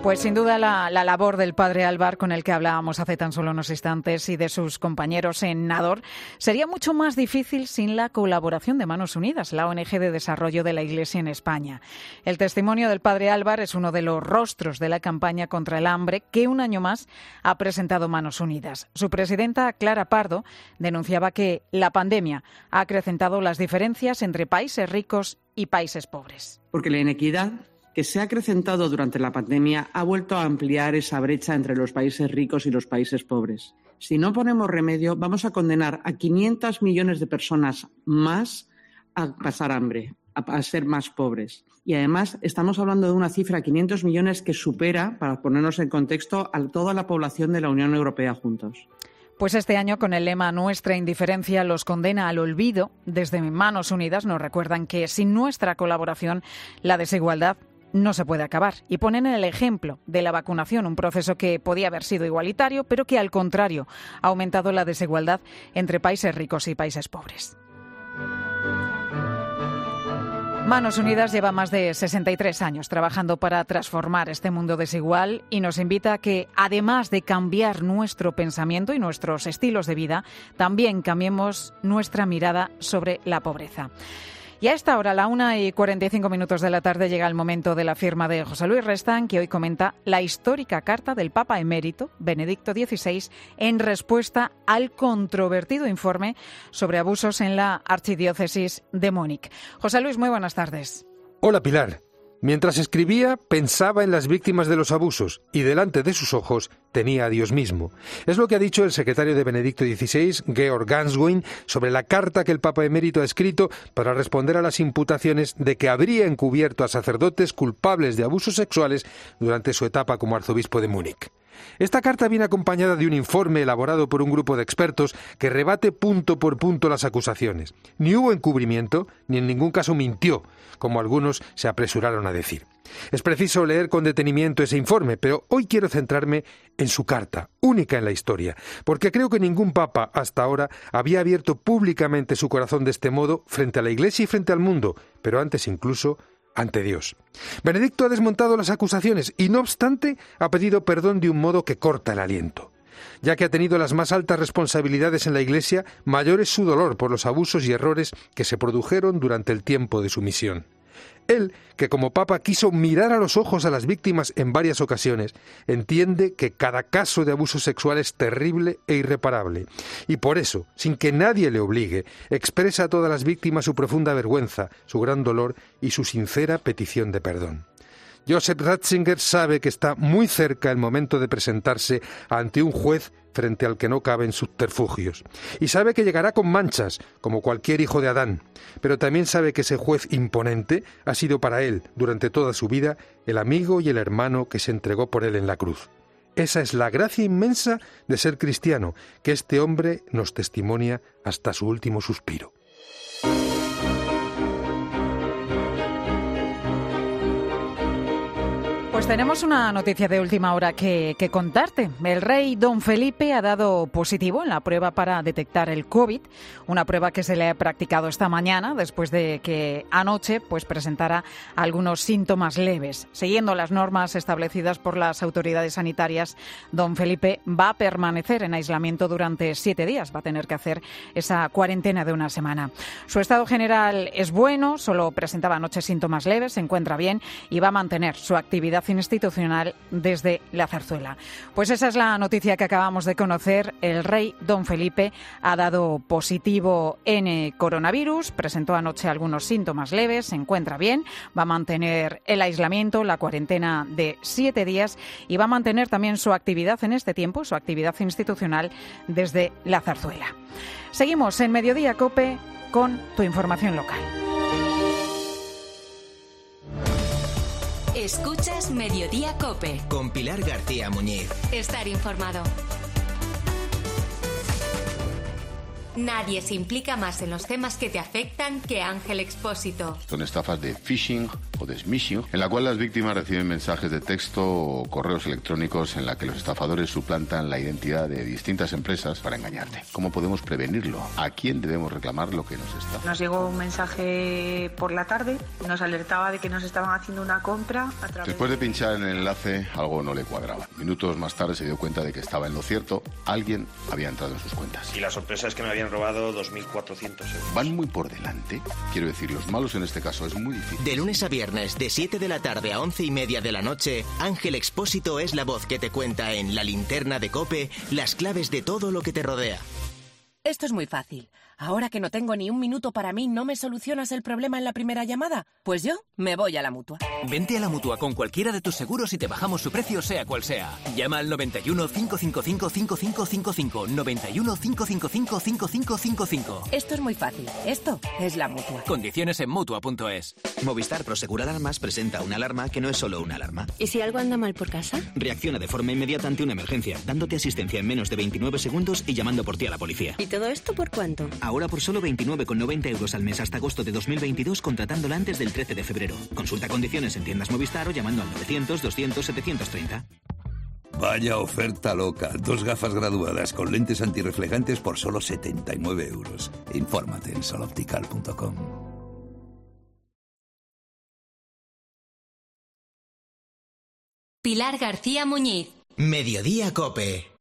Pues sin duda la, la labor del padre Álvar, con el que hablábamos hace tan solo unos instantes, y de sus compañeros en Nador, sería mucho más difícil sin la colaboración de Manos Unidas, la O N G de desarrollo de la Iglesia en España. El testimonio del padre Álvar es uno de los rostros de la campaña contra el hambre que un año más ha presentado Manos Unidas. Su presidenta, Clara Pardo, denunciaba que la pandemia ha acrecentado las diferencias entre países ricos y países pobres. Porque la inequidad que se ha acrecentado durante la pandemia ha vuelto a ampliar esa brecha entre los países ricos y los países pobres. Si no ponemos remedio, vamos a condenar a quinientos millones de personas más a pasar hambre, a, a ser más pobres. Y además estamos hablando de una cifra, quinientos millones, que supera, para ponernos en contexto, a toda la población de la Unión Europea juntos. Pues este año, con el lema Nuestra indiferencia los condena al olvido, desde Manos Unidas nos recuerdan que sin nuestra colaboración la desigualdad no se puede acabar, y ponen el ejemplo de la vacunación, un proceso que podía haber sido igualitario, pero que al contrario ha aumentado la desigualdad entre países ricos y países pobres. Manos Unidas lleva más de sesenta y tres años trabajando para transformar este mundo desigual y nos invita a que, además de cambiar nuestro pensamiento y nuestros estilos de vida, también cambiemos nuestra mirada sobre la pobreza. Y a esta hora, a la una y cuarenta y cinco minutos de la tarde, llega el momento de la firma de José Luis Restán, que hoy comenta la histórica carta del Papa emérito, Benedicto dieciséis, en respuesta al controvertido informe sobre abusos en la archidiócesis de Múnich. José Luis, muy buenas tardes. Hola, Pilar. Mientras escribía, pensaba en las víctimas de los abusos y delante de sus ojos tenía a Dios mismo. Es lo que ha dicho el secretario de Benedicto dieciséis, Georg Ganswein, sobre la carta que el Papa emérito ha escrito para responder a las imputaciones de que habría encubierto a sacerdotes culpables de abusos sexuales durante su etapa como arzobispo de Múnich. Esta carta viene acompañada de un informe elaborado por un grupo de expertos que rebate punto por punto las acusaciones. Ni hubo encubrimiento, ni en ningún caso mintió, como algunos se apresuraron a decir. Es preciso leer con detenimiento ese informe, pero hoy quiero centrarme en su carta, única en la historia, porque creo que ningún papa hasta ahora había abierto públicamente su corazón de este modo frente a la Iglesia y frente al mundo, pero antes incluso ante Dios. Benedicto ha desmontado las acusaciones y, no obstante, ha pedido perdón de un modo que corta el aliento. Ya que ha tenido las más altas responsabilidades en la Iglesia, mayor es su dolor por los abusos y errores que se produjeron durante el tiempo de su misión. Él, que como Papa quiso mirar a los ojos a las víctimas en varias ocasiones, entiende que cada caso de abuso sexual es terrible e irreparable, y por eso, sin que nadie le obligue, expresa a todas las víctimas su profunda vergüenza, su gran dolor y su sincera petición de perdón. Joseph Ratzinger sabe que está muy cerca el momento de presentarse ante un juez frente al que no caben subterfugios. Y sabe que llegará con manchas, como cualquier hijo de Adán. Pero también sabe que ese juez imponente ha sido para él, durante toda su vida, el amigo y el hermano que se entregó por él en la cruz. Esa es la gracia inmensa de ser cristiano, que este hombre nos testimonia hasta su último suspiro. Pues tenemos una noticia de última hora que, que contarte. El rey Don Felipe ha dado positivo en la prueba para detectar el COVID, una prueba que se le ha practicado esta mañana después de que anoche pues, presentara algunos síntomas leves. Siguiendo las normas establecidas por las autoridades sanitarias, Don Felipe va a permanecer en aislamiento durante siete días. Va a tener que hacer esa cuarentena de una semana. Su estado general es bueno, solo presentaba anoche síntomas leves, se encuentra bien y va a mantener su actividad institucional desde la Zarzuela. Pues esa es la noticia que acabamos de conocer. El rey Don Felipe ha dado positivo en coronavirus, presentó anoche algunos síntomas leves, se encuentra bien, va a mantener el aislamiento, la cuarentena de siete días y va a mantener también su actividad en este tiempo, su actividad institucional desde la Zarzuela. Seguimos en Mediodía COPE con tu información local. Escuchas Mediodía COPE. Con Pilar García Muñiz. Estar informado. Nadie se implica más en los temas que te afectan que Ángel Expósito. Son estafas de phishing, o de smishing, en la cual las víctimas reciben mensajes de texto o correos electrónicos en la que los estafadores suplantan la identidad de distintas empresas para engañarte. ¿Cómo podemos prevenirlo? ¿A quién debemos reclamar lo que nos estafa? Nos llegó un mensaje por la tarde, nos alertaba de que nos estaban haciendo una compra a través... Después de pinchar en el enlace, algo no le cuadraba. Minutos más tarde se dio cuenta de que estaba en lo cierto. Alguien había entrado en sus cuentas. Y la sorpresa es que me habían robado dos mil cuatrocientos euros. Van muy por delante. Quiero decir, los malos en este caso es muy difícil. De lunes a viernes, de siete de la tarde a once y media de la noche, Ángel Expósito es la voz que te cuenta en La Linterna de COPE las claves de todo lo que te rodea. Esto es muy fácil. Ahora que no tengo ni un minuto para mí, ¿no me solucionas el problema en la primera llamada? Pues yo me voy a la Mutua. Vente a la Mutua con cualquiera de tus seguros y te bajamos su precio sea cual sea. Llama al noventa y uno, cinco cinco cinco, cinco cinco cinco cinco, noventa y uno, cinco cinco cinco, cinco cinco cinco cinco. Esto es muy fácil. Esto es la Mutua. Condiciones en Mutua punto es. Movistar Prosegur Alarmas presenta una alarma que no es solo una alarma. ¿Y si algo anda mal por casa? Reacciona de forma inmediata ante una emergencia, dándote asistencia en menos de veintinueve segundos y llamando por ti a la policía. ¿Y todo esto por cuánto? Ahora por solo veintinueve con noventa euros al mes hasta agosto de dos mil veintidós, contratándola antes del trece de febrero. Consulta condiciones en tiendas Movistar o llamando al novecientos, doscientos, setecientos treinta. Vaya oferta loca. Dos gafas graduadas con lentes antirreflejantes por solo setenta y nueve euros. Infórmate en sol optical punto com. Pilar García Muñiz. Mediodía COPE.